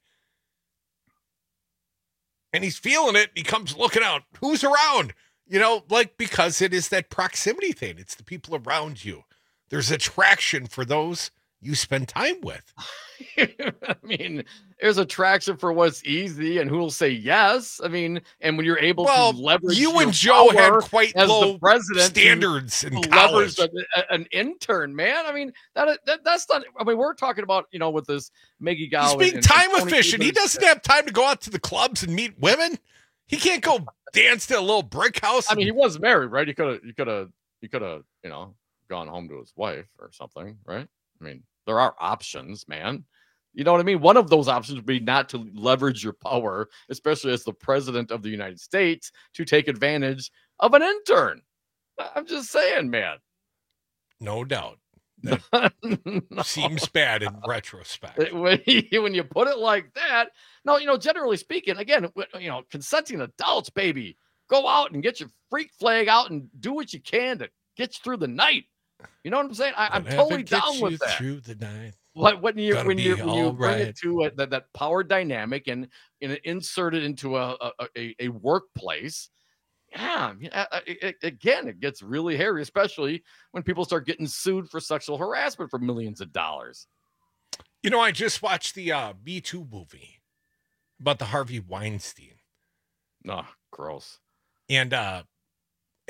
and he's feeling it. He comes looking out. Who's around? You know, like because it is that proximity thing. It's the people around you. There's attraction for those you spend time with. I mean, there's attraction for what's easy and who will say yes. I mean, and when you're able Well, to leverage you your and Joe had power quite as low the president to- standards in to college. leverage a- a- an intern, man. I mean, that, that that's not. I mean, we're talking about you know with this Maggie Gow. He's and- being and time Tony efficient. He Evers. doesn't have time to go out to the clubs and meet women. He can't go dance to a little brick house. I mean, he was married, right? He could have, he could have, he could have, you know, gone home to his wife or something, right? I mean, there are options, man. You know what I mean? One of those options would be not to leverage your power, especially as the president of the United States, to take advantage of an intern. I'm just saying, man. No doubt. That No. seems bad in retrospect. When you, when you put it like that, no, you know, generally speaking, again, you know, consenting adults, baby, go out and get your freak flag out and do what you can to get you through the night. You know what I'm saying? I, I'm Whatever totally gets down you with that. Through the night. What when you Gonna when you be when you all bring right. it to a, that that power dynamic and and insert it into a a, a, a workplace, yeah, I mean, uh, uh, it- it- again, it gets really hairy, especially when people start getting sued for sexual harassment for millions of dollars. You know, I just watched the uh, Me Too movie about the Harvey Weinstein. Oh, gross. And uh,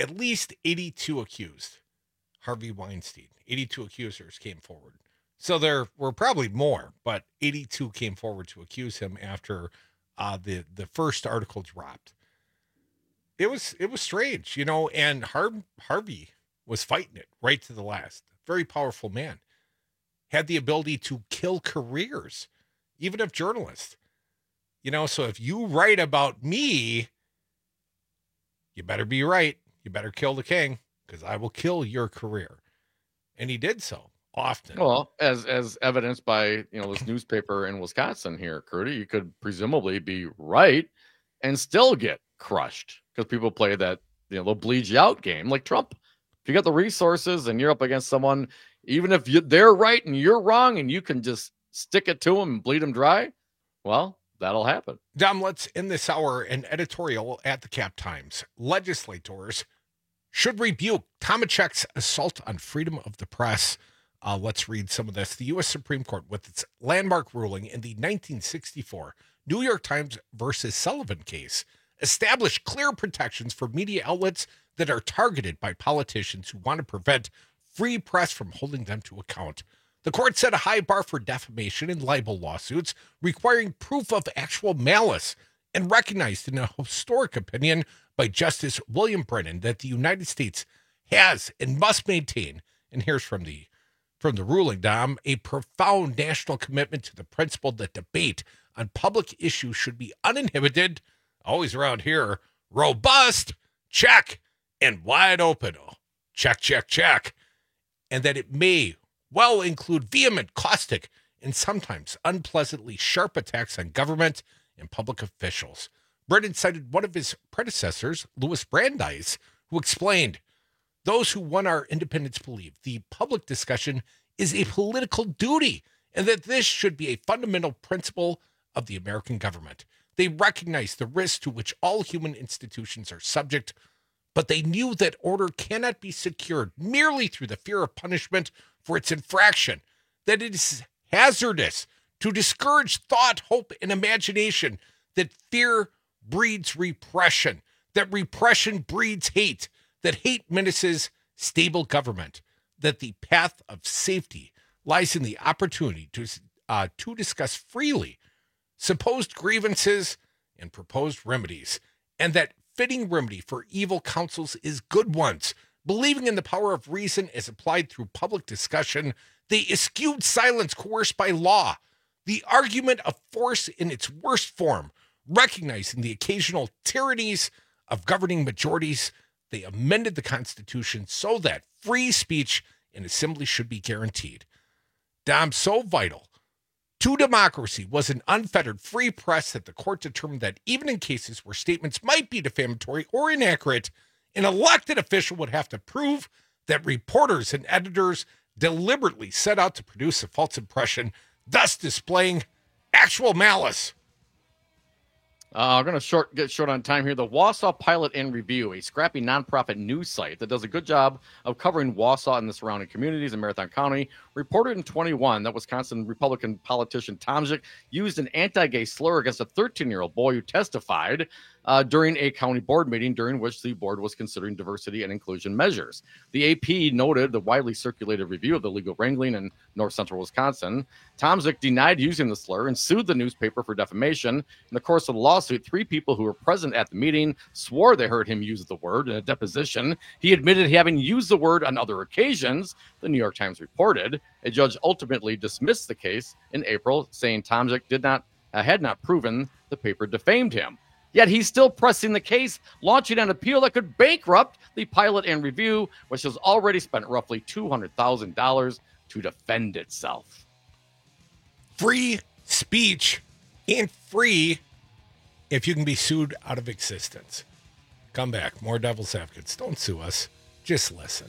at least eighty-two accused. Harvey Weinstein, eighty-two accusers came forward. So there were probably more, but eighty-two came forward to accuse him after uh, the the first article dropped. It was it was strange, you know, and Har- Harvey was fighting it right to the last. Very powerful man. Had the ability to kill careers, even of journalists. You know, so if you write about me, you better be right. You better kill the king, because I will kill your career. And he did so often. Well, as as evidenced by, you know, this newspaper in Wisconsin here, Curdy, you could presumably be right and still get crushed because people play that, you know, they'll bleed you out game like Trump. If you got the resources and you're up against someone, even if you, they're right and you're wrong and you can just stick it to them and bleed them dry, well, that'll happen. Dom, let's end this hour an editorial at the Cap Times. Legislators should rebuke Tomachek's assault on freedom of the press. Uh, let's read some of this. The U S Supreme Court, with its landmark ruling in the nineteen sixty-four New York Times versus Sullivan case, established clear protections for media outlets that are targeted by politicians who want to prevent free press from holding them to account. The court set a high bar for defamation and libel lawsuits, requiring proof of actual malice, and recognized in a historic opinion by Justice William Brennan that the United States has and must maintain, and here's from the from the ruling, Dom, a profound national commitment to the principle that debate on public issues should be uninhibited, always around here, robust, check, and wide open. Oh, check, check, check. And that it may well include vehement, caustic, and sometimes unpleasantly sharp attacks on government and public officials. Brennan cited one of his predecessors, Louis Brandeis, who explained, those who won our independence believe the public discussion is a political duty and that this should be a fundamental principle of the American government. They recognized the risks to which all human institutions are subject, but they knew that order cannot be secured merely through the fear of punishment for its infraction, that it is hazardous to discourage thought, hope, and imagination, that fear breeds repression, that repression breeds hate, that hate menaces stable government, that the path of safety lies in the opportunity to, uh, to discuss freely supposed grievances and proposed remedies, and that fitting remedy for evil counsels is good ones. Believing in the power of reason as applied through public discussion, they eschewed silence coerced by law, the argument of force in its worst form, recognizing the occasional tyrannies of governing majorities. They amended the Constitution so that free speech and assembly should be guaranteed. Dom, so vital to democracy was an unfettered free press that the court determined that even in cases where statements might be defamatory or inaccurate, an elected official would have to prove that reporters and editors deliberately set out to produce a false impression, thus displaying actual malice. Uh, I'm going to short get short on time here. The Wausau Pilot and Review, a scrappy nonprofit news site that does a good job of covering Wausau and the surrounding communities in Marathon County, reported in twenty-one that Wisconsin Republican politician Tomczyk used an anti-gay slur against a thirteen-year-old boy who testified uh, during a county board meeting during which the board was considering diversity and inclusion measures. The A P noted the widely circulated review of the legal wrangling in north central Wisconsin. Tomczyk denied using the slur and sued the newspaper for defamation. In the course of the lawsuit, three people who were present at the meeting swore they heard him use the word in a deposition. He admitted having used the word on other occasions, the New York Times reported. A judge ultimately dismissed the case in April, saying Tomczyk did not uh, had not proven the paper defamed him. Yet he's still pressing the case, launching an appeal that could bankrupt the Pilot and Review, which has already spent roughly two hundred thousand dollars to defend itself. Free speech ain't free if you can be sued out of existence. Come back. More Devil's Advocates. Don't sue us. Just listen.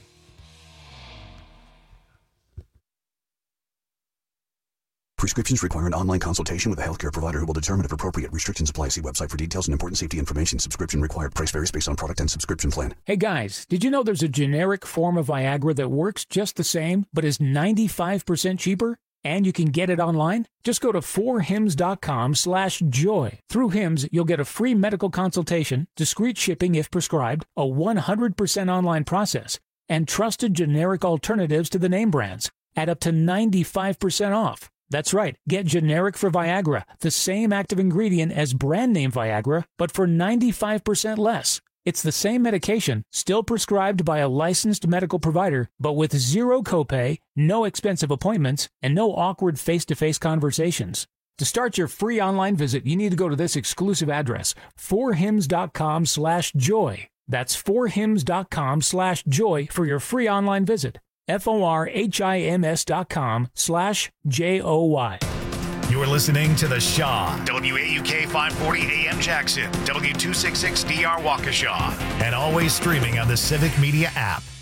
Prescriptions require an online consultation with a healthcare provider who will determine if appropriate. Restrictions apply. See website for details and important safety information. Subscription required. Price varies based on product and subscription plan. Hey guys, did you know there's a generic form of Viagra that works just the same, but is ninety-five percent cheaper? And you can get it online. Just go to four hims dot com slash joy. Through Hims, you'll get a free medical consultation, discreet shipping if prescribed, a one hundred percent online process, and trusted generic alternatives to the name brands at up to ninety-five percent off. That's right. Get generic for Viagra, the same active ingredient as brand name Viagra, but for ninety-five percent less. It's the same medication, still prescribed by a licensed medical provider, but with zero copay, no expensive appointments, and no awkward face-to-face conversations. To start your free online visit, you need to go to this exclusive address, four hims dot com slash joy. That's four hims dot com slash joy for your free online visit. F O R H I M S dot com slash J O Y. You're listening to The Shaw, W A U K five forty A M Jackson, W two sixty-six D R Waukesha, and always streaming on the Civic Media app.